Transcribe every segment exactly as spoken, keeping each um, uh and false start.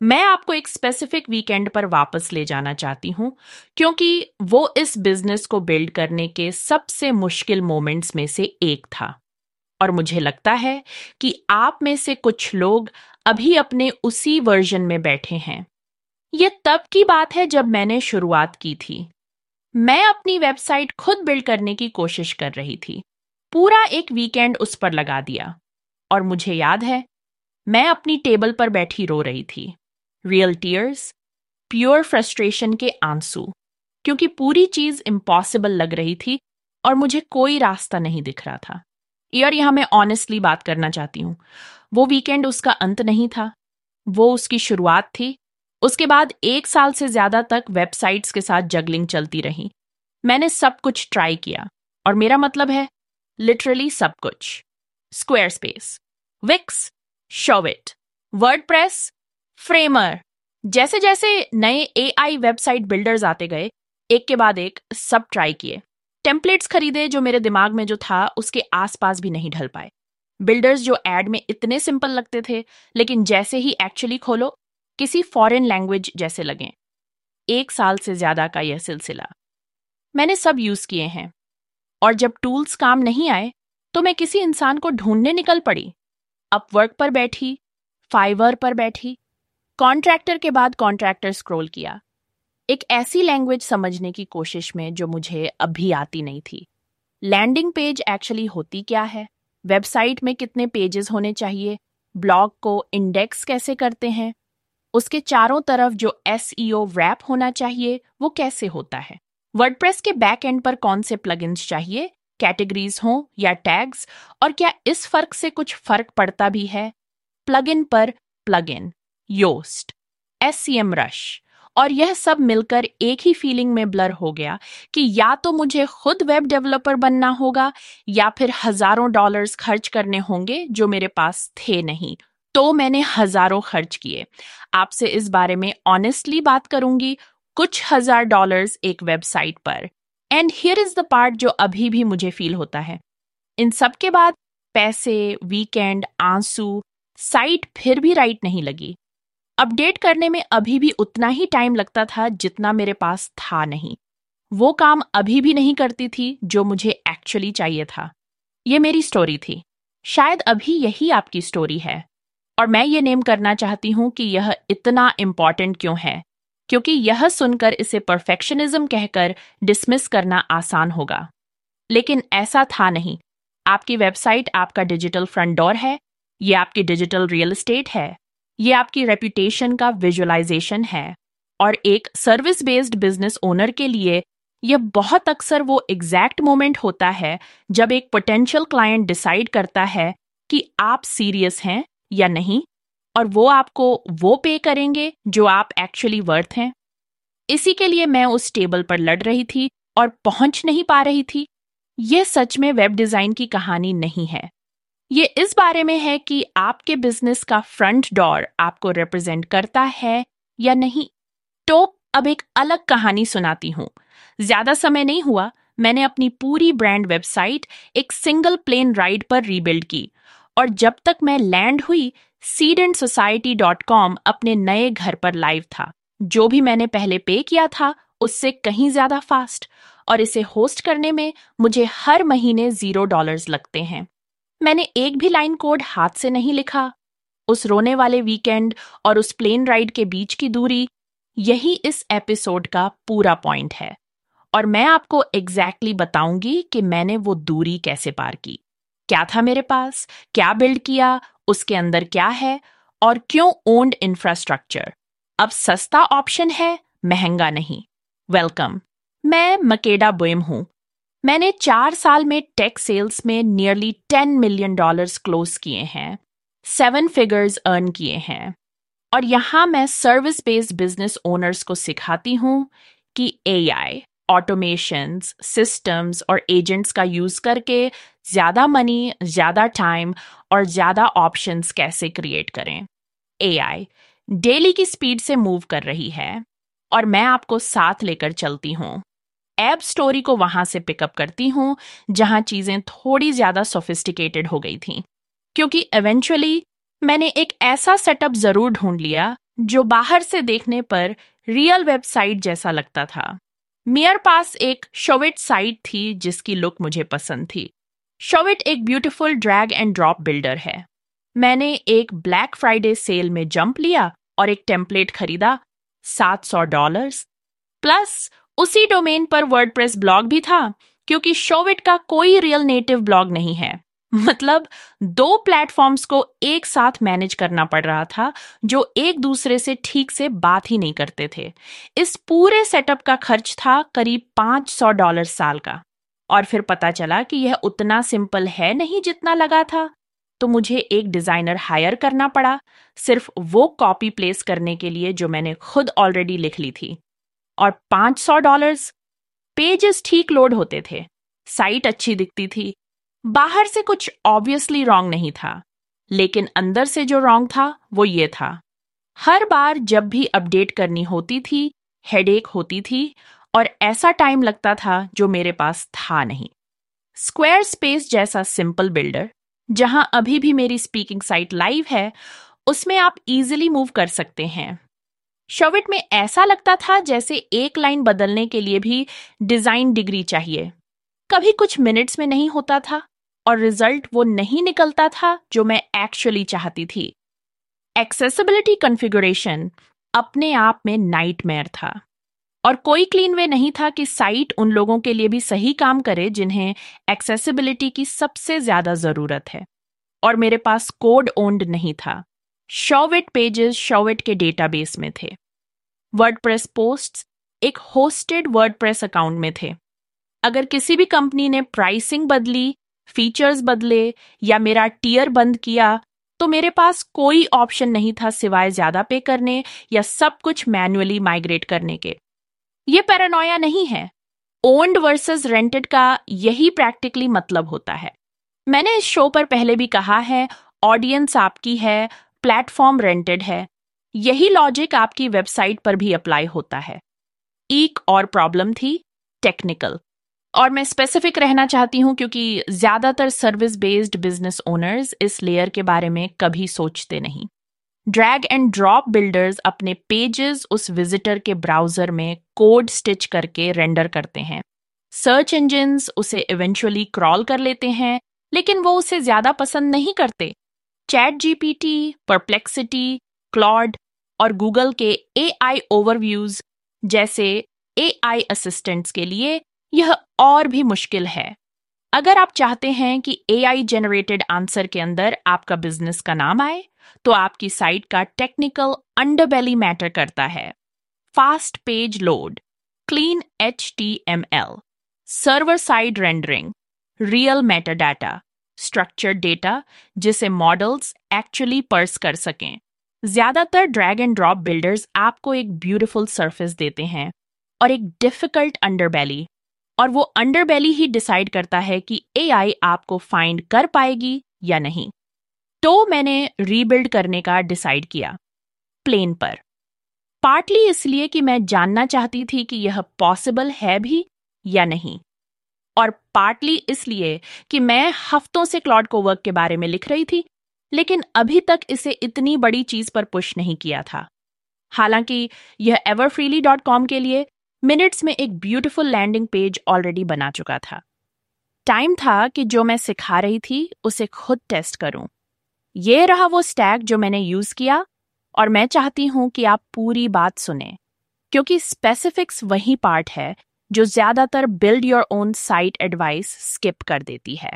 मैं आपको एक स्पेसिफिक वीकेंड पर वापस ले जाना चाहती हूँ क्योंकि वो इस बिजनेस को बिल्ड करने के सबसे मुश्किल मोमेंट्स में से एक था। और मुझे लगता है कि आप में से कुछ लोग अभी अपने उसी वर्जन में बैठे हैं। ये तब की बात है जब मैंने शुरुआत की थी। मैं अपनी वेबसाइट खुद बिल्ड करने की कोशिश कर रही थी। पूरा एक वीकेंड उस पर लगा दिया। और मुझे याद है, मैं अपनी टेबल पर बैठी रो रही थी। रियल टीयर्स, प्योर फ्रस्ट्रेशन के आंसू, क्योंकि पूरी चीज इम्पॉसिबल लग रही थी और मुझे कोई रास्ता नहीं दिख रहा था। यार, यहां मैं ऑनेस्टली बात करना चाहती हूँ। वो वीकेंड उसका अंत नहीं था, वो उसकी शुरुआत थी। उसके बाद एक साल से ज्यादा तक वेबसाइट्स के साथ जगलिंग चलती रही। मैंने सब कुछ ट्राई किया, और मेरा मतलब है लिटरली सब कुछ। Squarespace, Wix, Showit, WordPress, Framer, जैसे जैसे नए एआई वेबसाइट बिल्डर्स आते गए, एक के बाद एक सब ट्राई किए। टेम्पलेट्स खरीदे जो मेरे दिमाग में जो था उसके आसपास भी नहीं ढल पाए। बिल्डर्स जो एड में इतने सिंपल लगते थे, लेकिन जैसे ही एक्चुअली खोलो किसी फॉरेन लैंग्वेज जैसे लगे। एक साल से ज्यादा का यह सिलसिला मैंने सब यूज किए हैं, और जब टूल्स काम नहीं आए तो मैं किसी इंसान को ढूंढने निकल पड़ी। अपवर्क पर बैठी, फाइवर पर बैठी, कॉन्ट्रैक्टर के बाद कॉन्ट्रैक्टर स्क्रॉल किया, एक ऐसी लैंग्वेज समझने की कोशिश में जो मुझे अभी आती नहीं थी। लैंडिंग पेज एक्चुअली होती क्या है, वेबसाइट में कितने पेजेस होने चाहिए, ब्लॉग को इंडेक्स कैसे करते हैं, उसके चारों तरफ जो एसईओ रैप होना चाहिए वो कैसे होता है, वर्डप्रेस के बैक एंड पर कौन से प्लगइन्स चाहिए, कैटेगरीज हो या टैग्स, और क्या इस फर्क से कुछ फर्क पड़ता भी है। प्लगइन पर प्लगइन, योस्ट, एससीएम रश, और यह सब मिलकर एक ही फीलिंग में ब्लर हो गया कि या तो मुझे खुद वेब डेवलपर बनना होगा या फिर हजारों डॉलर्स खर्च करने होंगे जो मेरे पास थे नहीं। तो मैंने हजारों खर्च किए। आपसे इस बारे में ऑनेस्टली बात करूंगी, कुछ हजार डॉलर्स एक वेबसाइट पर। And here is the part जो अभी भी मुझे फील होता है। इन सब के बाद पैसे, वीकेंड, आंसू, साइट फिर भी राइट नहीं लगी। अपडेट करने में अभी भी उतना ही टाइम लगता था जितना मेरे पास था नहीं। वो काम अभी भी नहीं करती थी जो मुझे एक्चुअली चाहिए था। ये मेरी स्टोरी थी। शायद अभी यही आपकी स्टोरी है। और मैं ये नेम करना चाहती हूँ कि यह इतना इम्पॉर्टेंट क्यों है, क्योंकि यह सुनकर इसे परफेक्शनिज्म कहकर डिसमिस करना आसान होगा। लेकिन ऐसा था नहीं। आपकी वेबसाइट आपका डिजिटल फ्रंट डोर है, ये आपकी डिजिटल रियल एस्टेट है, ये आपकी रेपुटेशन का विजुअलाइजेशन है। और एक सर्विस बेस्ड बिजनेस ओनर के लिए यह बहुत अक्सर वो एग्जैक्ट मोमेंट होता है जब एक पोटेंशियल क्लाइंट डिसाइड करता है कि आप सीरियस हैं या नहीं, और वो आपको वो पे करेंगे जो आप एक्चुअली वर्थ हैं। इसी के लिए मैं उस टेबल पर लड़ रही थी और पहुंच नहीं पा रही थी। यह सच में वेब डिजाइन की कहानी नहीं है। ये इस बारे में है कि आपके बिजनेस का फ्रंट डोर आपको रिप्रेजेंट करता है या नहीं। तो अब एक अलग कहानी सुनाती हूँ। ज्यादा समय नहीं हुआ, मैंने अपनी पूरी ब्रांड वेबसाइट एक सिंगल प्लेन राइड पर रीबिल्ड की, और जब तक मैं लैंड हुई, seed and society dot com अपने नए घर पर लाइव था। जो भी मैंने पहले पे किया था उससे कहीं ज्यादा फास्ट, और इसे होस्ट करने में मुझे हर महीने जीरो डॉलर्स लगते हैं। मैंने एक भी लाइन कोड हाथ से नहीं लिखा। उस रोने वाले वीकेंड और उस प्लेन राइड के बीच की दूरी, यही इस एपिसोड का पूरा पॉइंट है। और मैं आपको एग्जैक्टली बताऊंगी कि मैंने वो दूरी कैसे पार की, क्या था मेरे पास, क्या बिल्ड किया, उसके अंदर क्या है, और क्यों ओन्ड इंफ्रास्ट्रक्चर अब सस्ता ऑप्शन है, महंगा नहीं। वेलकम, मैं मकेडा बुइम हूं। मैंने चार साल में टेक सेल्स में nearly ten million dollars close किए हैं, सेवन फिगर्स अर्न किए हैं, और यहां मैं सर्विस बेस्ड बिजनेस ओनर्स को सिखाती हूं कि एआई, ऑटोमेशंस, सिस्टम्स और एजेंट्स का यूज करके ज्यादा मनी, ज्यादा टाइम और ज्यादा ऑप्शंस कैसे क्रिएट करें। एआई डेली की स्पीड से मूव कर रही है, और मैं आपको साथ लेकर चलती हूँ। एब स्टोरी को वहां से पिकअप करती हूँ जहां चीजें थोड़ी ज्यादा सोफिस्टिकेटेड हो गई थी, क्योंकि इवेंचुअली मैंने एक ऐसा सेटअप जरूर ढूंढ लिया जो बाहर से देखने पर रियल वेबसाइट जैसा लगता था। मेरे पास एक शोविट साइट थी जिसकी लुक मुझे पसंद थी। शोविट एक beautiful drag and drop builder है। मैंने एक ब्लैक फ्राइडे सेल में जंप लिया और एक टेम्पलेट खरीदा, सात सौ डॉलर्स। प्लस उसी डोमेन पर वर्डप्रेस ब्लॉग भी था, क्योंकि शोविट का कोई रियल नेटिव ब्लॉग नहीं है। मतलब दो प्लेटफॉर्म्स को एक साथ मैनेज करना पड़ रहा था जो एक दूसरे से ठीक से बात ही नहीं करते थे। इस पूरे सेटअप का खर्च था करीब पाँच सौ डॉलर साल का। और फिर पता चला कि यह उतना सिंपल है नहीं जितना लगा था। तो मुझे एक डिजाइनर हायर करना पड़ा, सिर्फ वो कॉपी प्लेस करने के लिए जो मैंने खुद ऑलरेडी लिख ली थी। और पाँच सौ डॉलर्स। पेजेस ठीक लोड होते थे, साइट अच्छी दिखती थी, बाहर से कुछ ऑब्वियसली रॉन्ग नहीं था, लेकिन अंदर से जो रॉन्ग था वो ये था। हर बार जब भी अपडेट करनी होती थी, हेडेक होती थी और ऐसा टाइम लगता था जो मेरे पास था नहीं। स्क्वायर स्पेस जैसा सिंपल बिल्डर, जहां अभी भी मेरी स्पीकिंग साइट लाइव है, उसमें आप इजीली मूव कर सकते हैं। शोविट में ऐसा लगता था जैसे एक लाइन बदलने के लिए भी डिजाइन डिग्री चाहिए। कभी कुछ मिनट्स में नहीं होता था और रिजल्ट वो नहीं निकलता था जो मैं एक्चुअली चाहती थी। एक्सेसिबिलिटी कॉन्फ़िगरेशन अपने आप में नाइटमेयर था और कोई क्लीन वे नहीं था कि साइट उन लोगों के लिए भी सही काम करे जिन्हें एक्सेसिबिलिटी की सबसे ज्यादा जरूरत है। और मेरे पास कोड ओन्ड नहीं था। शोविट पेजेस शोविट के डेटाबेस में थे। वर्डप्रेस पोस्ट्स एक होस्टेड वर्डप्रेस अकाउंट में थे। अगर किसी भी कंपनी ने प्राइसिंग बदली, फीचर्स बदले या मेरा टियर बंद किया, तो मेरे पास कोई ऑप्शन नहीं था सिवाय ज्यादा पे करने या सब कुछ मैन्युअली माइग्रेट करने के। ये पैरानोया नहीं है। ओन्ड वर्सेस रेंटेड का यही प्रैक्टिकली मतलब होता है। मैंने इस शो पर पहले भी कहा है, ऑडियंस आपकी है, प्लेटफॉर्म रेंटेड है। यही लॉजिक आपकी वेबसाइट पर भी अप्लाई होता है। एक और प्रॉब्लम थी, टेक्निकल। और मैं स्पेसिफिक रहना चाहती हूं क्योंकि ज्यादातर सर्विस बेस्ड बिजनेस ओनर्स इस लेयर के बारे में कभी सोचते नहीं। ड्रैग एंड ड्रॉप बिल्डर्स अपने पेजेस उस विजिटर के ब्राउजर में कोड स्टिच करके रेंडर करते हैं। सर्च इंजिन्स उसे इवेंचुअली क्रॉल कर लेते हैं, लेकिन वो उसे ज्यादा पसंद नहीं करते। चैट जीपीटी, परप्लेक्सिटी, क्लॉड और गूगल के एआई ओवरव्यूज जैसे एआई असिस्टेंट्स के लिए यह और भी मुश्किल है। अगर आप चाहते हैं कि एआई जनरेटेड आंसर के अंदर आपका बिजनेस का नाम आए, तो आपकी साइट का टेक्निकल अंडरबेली मैटर करता है। Fast page load, clean HTML, server side rendering, real metadata, structured data जिसे मॉडल्स एक्चुअली पर्स कर सकें। ज्यादातर ड्रैग एंड ड्रॉप बिल्डर्स आपको एक ब्यूटीफुल सरफेस देते हैं और एक डिफिकल्ट अंडरबेली, और वो अंडरबेली ही डिसाइड करता है कि एआई आपको फाइंड कर पाएगी या नहीं। तो मैंने रीबिल्ड करने का डिसाइड किया, प्लेन पर। पार्टली इसलिए कि मैं जानना चाहती थी कि यह पॉसिबल है भी या नहीं, और पार्टली इसलिए कि मैं हफ्तों से क्लॉड कोवर्क के बारे में लिख रही थी, लेकिन अभी तक इसे इतनी बड़ी चीज पर पुश नहीं किया था। हालांकि यह एवरफ्रीली डॉट कॉम के लिए मिनट्स में एक ब्यूटीफुल लैंडिंग पेज ऑलरेडी बना चुका था। टाइम था कि जो मैं सिखा रही थी उसे खुद टेस्ट करूं। ये रहा वो स्टैक जो मैंने यूज किया, और मैं चाहती हूं कि आप पूरी बात सुने, क्योंकि स्पेसिफिक्स वही पार्ट है जो ज्यादातर build your own site advice skip कर देती है।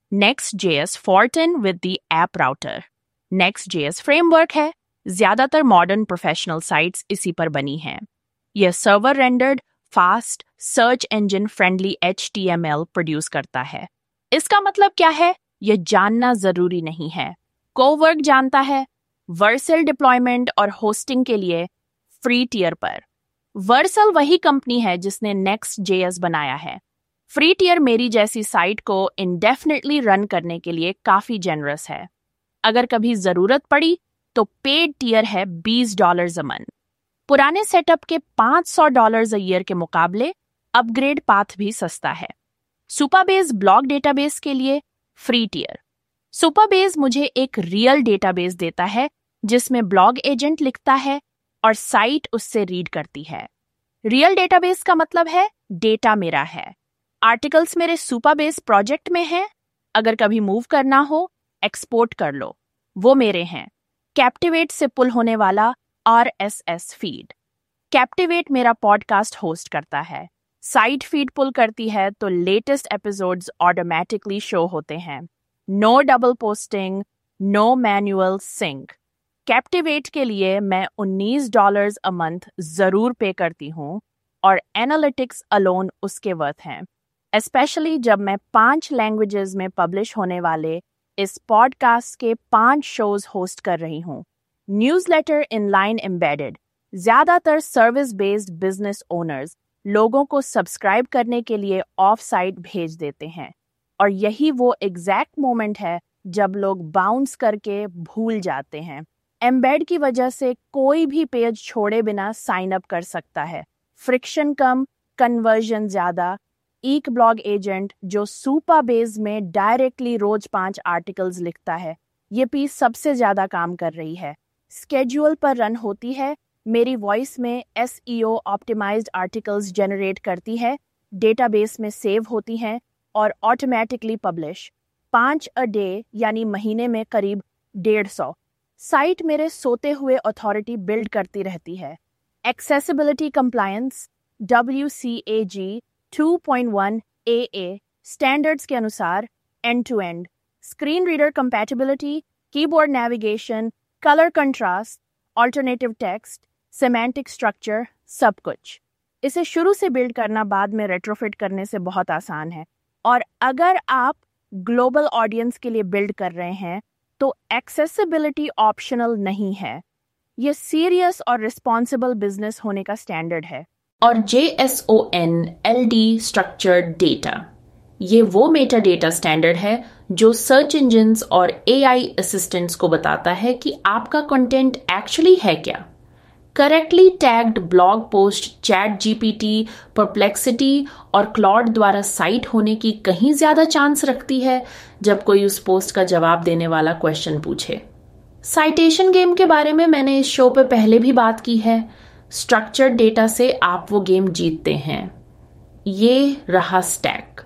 Next.js Fortin with the app router. Next.js framework है, ज्यादातर मॉडर्न प्रोफेशनल साइट्स इसी पर बनी हैं। यह server rendered, fast, search engine friendly HTML produce करता है। इसका मतलब क्या है, यह जानना जरूरी नहीं है। कोवर्क जानता है। वर्सल डिप्लॉयमेंट और होस्टिंग के लिए फ्री टियर पर। वर्सल वही कंपनी है जिसने Next.js बनाया है। फ्री टियर मेरी जैसी साइट को इंडेफिनेटली रन करने के लिए काफी जेनरस है। अगर कभी जरूरत पड़ी तो पेड टियर है बीस डॉलर्स अ मंथ। पुराने सेटअप के पाँच सौ डॉलर्स अ ईयर के मुकाबले अपग्रेड पाथ भी सस्ता है। सुपरबेस ब्लॉग डेटाबेस के लिए फ्री टियर। सुपरबेस मुझे एक रियल डेटाबेस देता है जिसमें ब्लॉग एजेंट लिखता है और साइट उससे रीड करती है। रियल डेटाबेस का मतलब है डेटा मेरा है, आर्टिकल्स मेरे सुपरबेस प्रोजेक्ट में हैं, अगर कभी मूव करना हो एक्सपोर्ट कर लो, वो मेरे हैं। कैप्टिवेट से पुल होने वाला आरएसएस फीड। कैप्टिवेट मेरा पॉडकास्ट होस्ट करता है, साइट फीड पुल करती है तो लेटेस्ट एपिसोड्स ऑटोमेटिकली शो होते हैं। No double posting, no manual sync. Captivate के लिए मैं उन्नीस डॉलर्स अ मंथ जरूर पे करती हूँ और एनालिटिक्स अलोन उसके वर्थ हैं, स्पेशली जब मैं पांच लैंग्वेजेस में पब्लिश होने वाले इस पॉडकास्ट के पांच शोज होस्ट कर रही हूँ। Newsletter inline embedded. ज्यादातर सर्विस बेस्ड बिजनेस ओनर्स लोगों को सब्सक्राइब करने के लिए ऑफ साइट भेज देते हैं और यही वो एग्जैक्ट मोमेंट है जब लोग बाउंस करके भूल जाते हैं। एम्बेड की वजह से कोई भी पेज छोड़े बिना साइन अप कर सकता है। फ्रिक्शन कम, कन्वर्जन ज्यादा। ईक ब्लॉग एजेंट जो सुपरबेस में डायरेक्टली रोज पांच आर्टिकल्स लिखता है, ये पीस सबसे ज्यादा काम कर रही है। स्केड्यूल पर रन होती है, मेरी वॉइस में एसईओ ऑप्टिमाइज्ड आर्टिकल्स जनरेट करती है, डेटाबेस में सेव होती हैं और ऑटोमेटिकली पब्लिश। पांच अ डे यानी महीने में करीब डेढ़ सौ। साइट मेरे सोते हुए अथॉरिटी बिल्ड करती रहती है। Accessibility compliance W C A G two point one A A standards के अनुसार end to end. Screen reader compatibility, keyboard navigation, colour contrast, alternative text, semantic structure, सब कुछ। इसे शुरू से बिल्ड करना बाद में रेट्रोफिट करने से बहुत आसान है। और अगर आप ग्लोबल ऑडियंस के लिए बिल्ड कर रहे हैं तो एक्सेसिबिलिटी ऑप्शनल नहीं है, ये सीरियस और रिस्पॉन्सिबल बिजनेस होने का स्टैंडर्ड है। और J S O N L D structured data, ये वो मेटा डेटा स्टैंडर्ड है जो सर्च इंजिन्स और ए आई असिस्टेंट्स को बताता है कि आपका कंटेंट एक्चुअली है क्या। Correctly tagged blog post ChatGPT, Perplexity और क्लॉड द्वारा साइट होने की कहीं ज्यादा चांस रखती है जब कोई उस पोस्ट का जवाब देने वाला क्वेश्चन पूछे। साइटेशन गेम के बारे में मैंने इस शो पे पहले भी बात की है। स्ट्रक्चर्ड डेटा से आप वो गेम जीतते हैं। ये रहा स्टैक।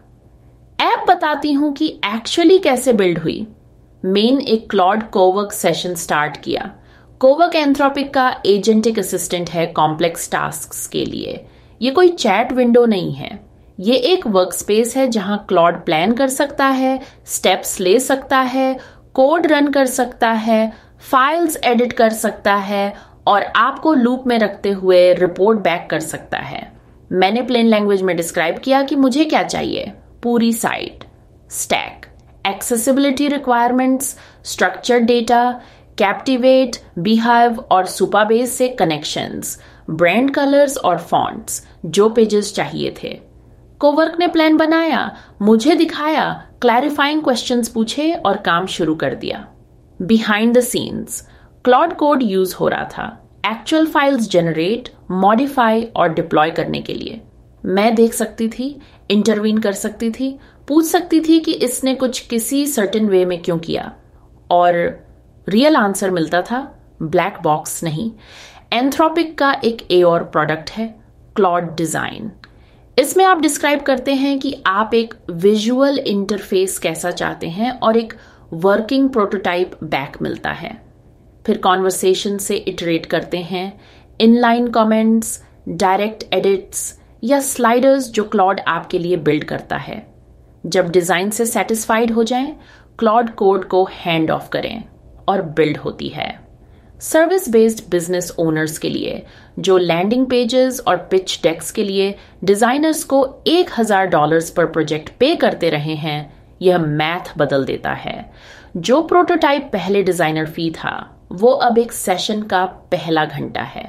ऐप बताती हूं कि एक्चुअली कैसे बिल्ड हुई। मेन एक क्लॉड कोवर्क सेशन स्टार्ट किया। कोवर्क एंथ्रोपिक का एजेंटिक असिस्टेंट है कॉम्प्लेक्स टास्क्स के लिए। ये कोई चैट विंडो नहीं है, ये एक वर्कस्पेस है जहां क्लॉड प्लान कर सकता है, स्टेप्स ले सकता है, कोड रन कर सकता है, फाइल्स एडिट कर सकता है और आपको लूप में रखते हुए रिपोर्ट बैक कर सकता है। मैंने प्लेन लैंग्वेज में डिस्क्राइब किया कि मुझे क्या चाहिए। पूरी site, stack, accessibility requirements, structured data, Captivate, Beehiiv और सुपरबेस से कनेक्शंस, ब्रांड कलर्स और फॉन्ट्स, जो पेजेस चाहिए थे। कोवर्क ने प्लान बनाया, मुझे दिखाया, क्लैरिफाइंग क्वेश्चंस पूछे और काम शुरू कर दिया। Behind the scenes Claude Code use हो रहा था एक्चुअल फाइल्स जनरेट, मॉडिफाई और डिप्लॉय करने के लिए। मैं देख सकती थी, इंटरवीन कर सकती थी, पूछ सकती थी कि इसने कुछ किसी सर्टेन वे में क्यों किया, और रियल आंसर मिलता था, ब्लैक बॉक्स नहीं। एंथ्रोपिक का एक ए और प्रोडक्ट है क्लॉड डिजाइन। इसमें आप डिस्क्राइब करते हैं कि आप एक विजुअल इंटरफेस कैसा चाहते हैं और एक वर्किंग प्रोटोटाइप बैक मिलता है। फिर कॉन्वर्सेशन से इटरेट करते हैं, इनलाइन कमेंट्स, डायरेक्ट एडिट्स या स्लाइडर्स जो क्लॉड आपके लिए बिल्ड करता है। जब डिजाइन से सेटिस्फाइड हो जाएं, क्लॉड कोड को हैंड ऑफ करें और बिल्ड होती है। सर्विस बेस्ड बिजनेस ओनर्स के लिए जो लैंडिंग पेजेस और पिच डेक्स के लिए डिजाइनर्स को एक हजार डॉलर्स पर प्रोजेक्ट पे करते रहे हैं, यह मैथ बदल देता है। जो प्रोटोटाइप पहले डिजाइनर फी था, वो अब एक सेशन का पहला घंटा है।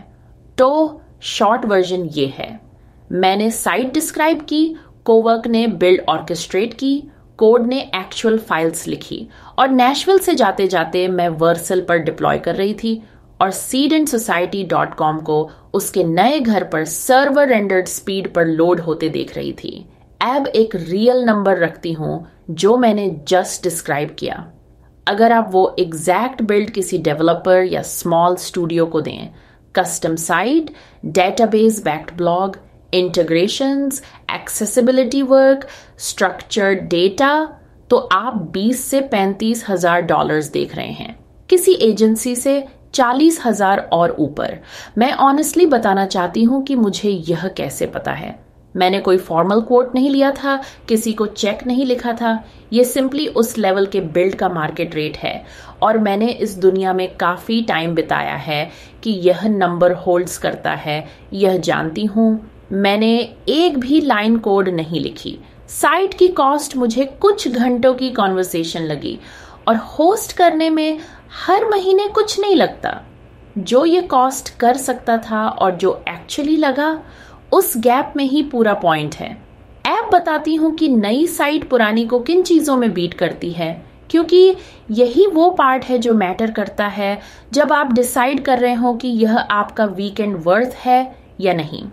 तो शॉर्ट वर्जन ये है, मैंने साइट डिस्क्राइब की, कोवर्क ने बिल्ड ऑर्केस्ट्रेट की, कोड ने एक्चुअल फाइल्स लिखी और नेशविल से जाते जाते मैं वर्सल पर डिप्लॉय कर रही थी और Seed and society dot com को उसके नए घर पर सर्वर रेंडर्ड स्पीड पर लोड होते देख रही थी। अब एक रियल नंबर रखती हूं जो मैंने जस्ट डिस्क्राइब किया। अगर आप वो एग्जैक्ट बिल्ड किसी डेवलपर या स्मॉल स्टूडियो को दें custom site, database backed blog, integrations, accessibility work, structured data, तो आप बीस से पैंतीस हजार डॉलर्स देख रहे हैं। किसी एजेंसी से चालीस हजार और ऊपर। मैं ऑनेस्टली बताना चाहती हूं कि मुझे यह कैसे पता है। मैंने कोई फॉर्मल कोट नहीं लिया था, किसी को चेक नहीं लिखा था। ये सिंपली उस लेवल के बिल्ड का मार्केट रेट है और मैंने इस दुनिया में काफी टाइम बिताया है कि यह नंबर होल्ड्स करता है, यह जानती हूं। मैंने एक भी लाइन कोड नहीं लिखी। साइट की कॉस्ट मुझे कुछ घंटों की कॉन्वर्सेशन लगी और होस्ट करने में हर महीने कुछ नहीं लगता। जो ये कॉस्ट कर सकता था और जो एक्चुअली लगा, उस गैप में ही पूरा पॉइंट है। ऐप बताती हूं कि नई साइट पुरानी को किन चीजों में बीट करती है, क्योंकि यही वो पार्ट है जो मैटर करता है जब आप डिसाइड कर रहे हो कि यह आपका वीकेंड वर्थ है या नहीं।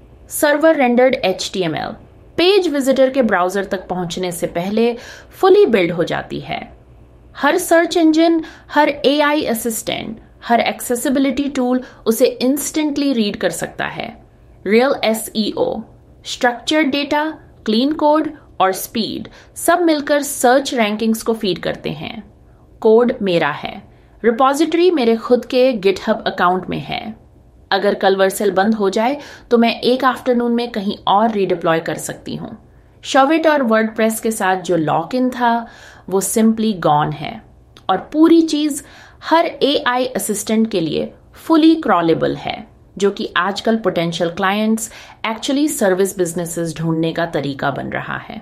Server rendered H T M L page visitor के ब्राउजर तक पहुंचने से पहले फुली बिल्ड हो जाती है। हर सर्च इंजन, हर ए आई असिस्टेंट, हर एक्सेसिबिलिटी टूल उसे इंस्टेंटली रीड कर सकता है। Real S E O, structured data, clean code और स्पीड सब मिलकर सर्च रैंकिंग्स को फीड करते हैं। कोड मेरा है, रिपॉजिटरी मेरे खुद के गिटहब अकाउंट में है। अगर कल वर्सेल बंद हो जाए तो मैं एक आफ्टरनून में कहीं और रीडिप्लॉय कर सकती हूँ। शॉविट और वर्डप्रेस के साथ जो लॉक इन था वो सिंपली गॉन है और पूरी चीज हर ए आई असिस्टेंट के लिए फुली क्रॉलेबल है, जो कि आजकल potential clients actually service businesses ढूंढने का तरीका बन रहा है।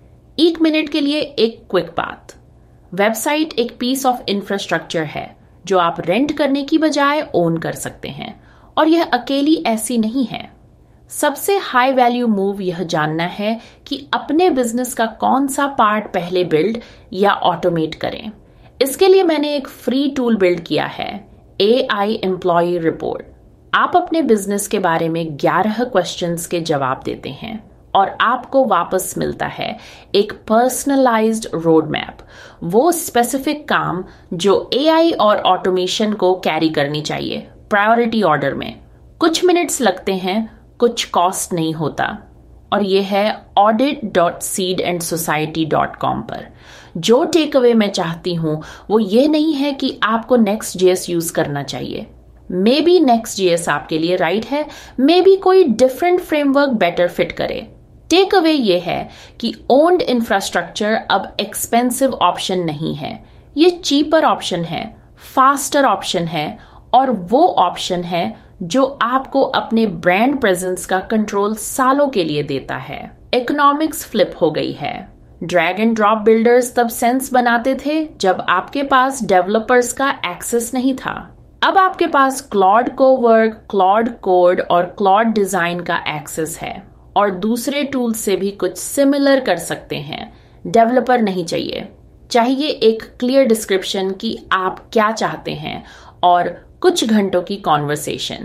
एक मिनट के लिए एक क्विक बात। वेबसाइट एक पीस ऑफ इंफ्रास्ट्रक्चर है जो आप रेंट करने की बजाय ओन कर सकते हैं, और यह अकेली ऐसी नहीं है। सबसे हाई वैल्यू मूव यह जानना है कि अपने बिजनेस का कौन सा पार्ट पहले बिल्ड या ऑटोमेट करें। इसके लिए मैंने एक फ्री टूल बिल्ड किया है, ए आई एम्प्लॉय रिपोर्ट। आप अपने बिजनेस के बारे में ग्यारह क्वेश्चंस के जवाब देते हैं और आपको वापस मिलता है एक पर्सनलाइज्ड रोड मैप, वो स्पेसिफिक काम जो ए आई और ऑटोमेशन को कैरी करनी चाहिए प्रायोरिटी ऑर्डर में। कुछ मिनट्स लगते हैं, कुछ कॉस्ट नहीं होता, और यह है audit dot Seed and society dot com पर। जो टेक अवे मैं चाहती हूं वो ये नहीं है कि आपको नेक्स्ट जेएस यूज करना चाहिए। मे बी नेक्स्ट जेएस आपके लिए राइट है, मे बी कोई डिफरेंट फ्रेमवर्क बेटर फिट करे। टेक अवे ये है कि ओन्ड इंफ्रास्ट्रक्चर अब एक्सपेंसिव ऑप्शन नहीं है, ये चीपर ऑप्शन है, फास्टर ऑप्शन है, और वो ऑप्शन है जो आपको अपने ब्रांड प्रेजेंस का कंट्रोल सालों के लिए देता है। इकोनॉमिक्स फ्लिप हो गई है। ड्रैग एंड ड्रॉप बिल्डर्स तब सेंस बनाते थे जब आपके पास डेवलपर्स का एक्सेस नहीं था। अब आपके पास क्लॉड कोवर्क, क्लॉड कोड और क्लॉड डिजाइन का एक्सेस है, और दूसरे टूल से भी कुछ सिमिलर कर सकते हैं। डेवलपर नहीं चाहिए, चाहिए एक क्लियर डिस्क्रिप्शन कि आप क्या चाहते हैं और कुछ घंटों की कॉन्वर्सेशन।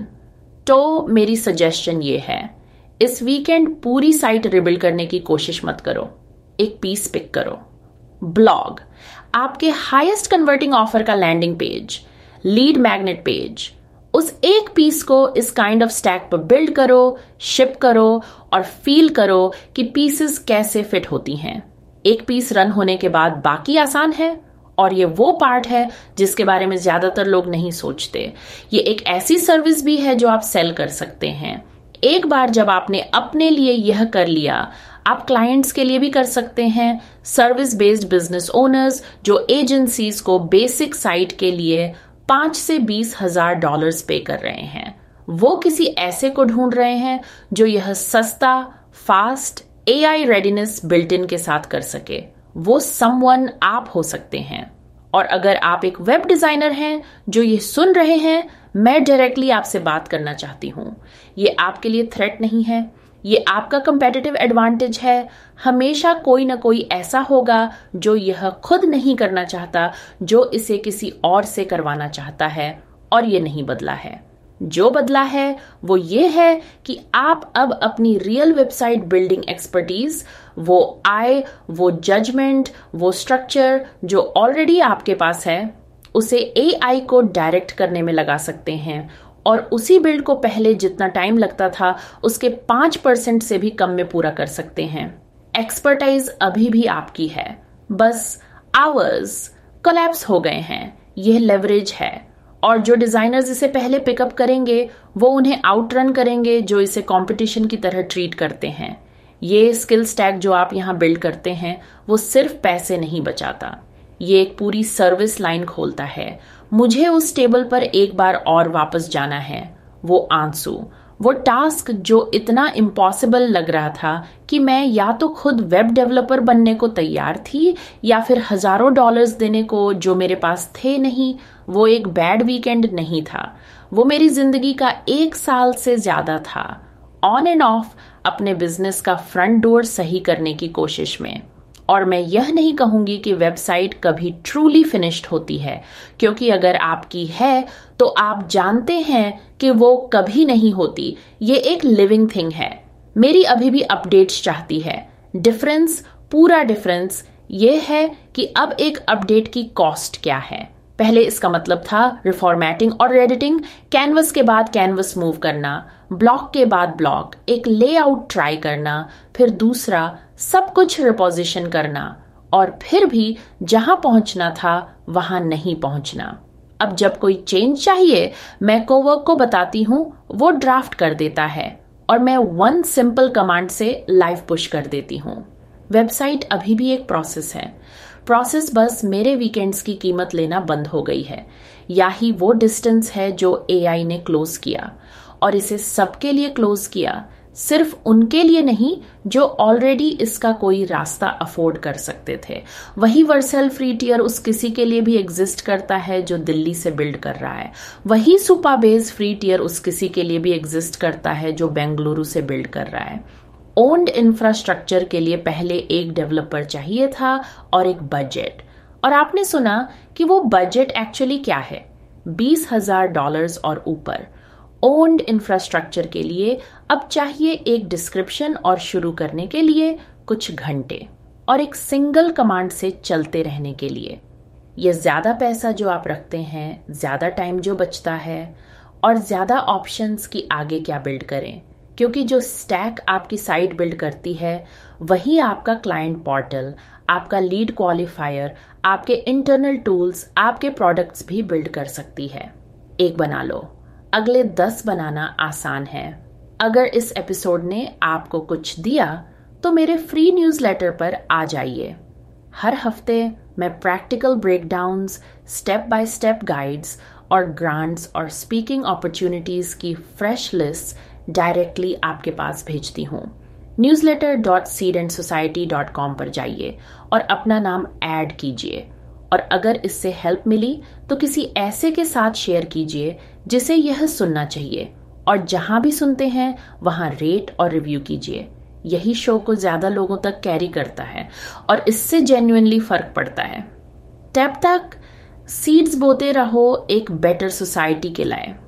तो मेरी सजेशन ये है, इस वीकेंड पूरी साइट रिबिल्ड करने की कोशिश मत करो, एक पीस पिक करो। ब्लॉग, आपके हाईएस्ट कन्वर्टिंग ऑफर का landing page, lead magnet page, उस एक पीस को इस काइंड ऑफ स्टैक पर बिल्ड करो, शिप करो और फील करो कि पीसेस कैसे फिट होती हैं। एक पीस रन होने के बाद बाकी आसान है, और ये वो पार्ट है जिसके बारे में ज्यादातर लोग नहीं सोचते। ये एक ऐसी सर्विस भी है जो आप सेल कर सकते हैं। एक बार जब आपने अपने लिए यह कर लिया, आप क्लाइंट्स के लिए भी कर सकते हैं। सर्विस बेस्ड बिजनेस ओनर्स जो एजेंसीज को बेसिक साइट के लिए पांच से बीस हजार डॉलर्स पे कर रहे हैं, वो किसी ऐसे को ढूंढ रहे हैं जो यह सस्ता, fast, A I readiness built in के साथ कर सके। वो समवन आप हो सकते हैं। और अगर आप एक वेब डिजाइनर हैं जो ये सुन रहे हैं, मैं डायरेक्टली आपसे बात करना चाहती हूँ। ये आपके लिए थ्रेट नहीं है, ये आपका कंपेटिटिव एडवांटेज है। हमेशा कोई ना कोई ऐसा होगा जो यह खुद नहीं करना चाहता, जो इसे किसी और से करवाना चाहता है, और ये नहीं बदला है। जो बदला है वो ये है कि आप अब अपनी रियल वेबसाइट बिल्डिंग एक्सपर्टीज, वो आय, वो जजमेंट, वो स्ट्रक्चर जो ऑलरेडी आपके पास है, उसे ए आई को डायरेक्ट करने में लगा सकते हैं और उसी बिल्ड को पहले जितना टाइम लगता था उसके पांच परसेंट से भी कम में पूरा कर सकते हैं। एक्सपर्टाइज अभी भी आपकी है, बस आवर्स कोलैप्स हो गए हैं। यह लेवरेज है और जो डिजाइनर्स इसे पहले पिकअप करेंगे वो उन्हें आउटरन करेंगे जो इसे कंपटीशन की तरह ट्रीट करते हैं। ये स्किल स्टैक जो आप यहाँ बिल्ड करते हैं वो सिर्फ पैसे नहीं बचाता, ये एक पूरी सर्विस लाइन खोलता है। मुझे उस टेबल पर एक बार और वापस जाना है। वो आंसू, वो टास्क जो इतना इम्पॉसिबल लग रहा था कि मैं या तो खुद वेब डेवलपर बनने को तैयार थी या फिर हजारों डॉलर्स देने को जो मेरे पास थे नहीं। वो एक बैड वीकेंड नहीं था, वो मेरी जिंदगी का एक साल से ज्यादा था, ऑन एंड ऑफ अपने बिजनेस का फ्रंट डोर सही करने की कोशिश में। और मैं यह नहीं कहूंगी कि वेबसाइट कभी ट्रूली फिनिश्ड होती है, क्योंकि अगर आपकी है तो आप जानते हैं कि वो कभी नहीं होती। ये एक लिविंग थिंग है। मेरी अभी भी अपडेट्स चाहती है। डिफरेंस, पूरा डिफरेंस ये है कि अब एक अपडेट की कॉस्ट क्या है। पहले इसका मतलब था रिफॉर्मेटिंग और एडिटिंग, कैनवस के बाद कैनवस मूव करना, ब्लॉक के बाद ब्लॉक, एक लेआउट ट्राई करना, फिर दूसरा सब कुछ रिपोजिशन करना, और फिर भी जहां पहुंचना था वहां नहीं पहुंचना। अब जब कोई चेंज चाहिए मैं कोवर्क को बताती हूं, वो ड्राफ्ट कर देता है और मैं वन सिंपल कमांड से लाइव पुश कर देती हूं। वेबसाइट अभी भी एक प्रोसेस है। प्रोसेस बस मेरे वीकेंड्स की कीमत लेना बंद हो गई है, या ही वो डिस्टेंस है जो एआई ने क्लोज किया, और इसे सबके लिए क्लोज किया, सिर्फ उनके लिए नहीं जो ऑलरेडी इसका कोई रास्ता अफोर्ड कर सकते थे। वही वर्सेल फ्री टियर उस किसी के लिए भी एग्जिस्ट करता है जो दिल्ली से बिल्ड कर रहा है। वही सुपाबेज फ्री टियर उस किसी के लिए भी एग्जिस्ट करता है जो बेंगलुरु से बिल्ड कर रहा है। ओन्ड इंफ्रास्ट्रक्चर के लिए पहले एक डेवलपर चाहिए था और एक बजट, और आपने सुना कि वो बजट एक्चुअली क्या है, बीस हजार डॉलर्स और ऊपर। ओन्ड इंफ्रास्ट्रक्चर के लिए अब चाहिए एक डिस्क्रिप्शन और शुरू करने के लिए कुछ घंटे, और एक सिंगल कमांड से चलते रहने के लिए। ये ज्यादा पैसा जो आप रखते हैं, ज्यादा टाइम जो बचता है, और ज्यादा ऑप्शंस की आगे क्या बिल्ड करें, क्योंकि जो स्टैक आपकी साइट बिल्ड करती है वही आपका क्लाइंट पोर्टल, आपका लीड क्वालिफायर, आपके इंटरनल टूल्स, आपके प्रोडक्ट्स भी बिल्ड कर सकती है। एक बना लो, अगले दस बनाना आसान है। अगर इस एपिसोड ने आपको कुछ दिया तो मेरे फ्री न्यूज़लेटर पर आ जाइए। हर हफ्ते मैं practical breakdowns, step by step guides और ग्रांट्स और स्पीकिंग अपॉर्चुनिटीज की फ्रेश लिस्ट डायरेक्टली आपके पास भेजती हूँ। Newsletter dot Seed and society dot com पर जाइए और अपना नाम ऐड कीजिए, और अगर इससे हेल्प मिली तो किसी ऐसे के साथ शेयर कीजिए जिसे यह सुनना चाहिए, और जहां भी सुनते हैं वहां रेट और रिव्यू कीजिए। यही शो को ज्यादा लोगों तक कैरी करता है और इससे जेन्युइनली फर्क पड़ता है। तब तक सीड्स बोते रहो एक बेटर सोसाइटी के लिए।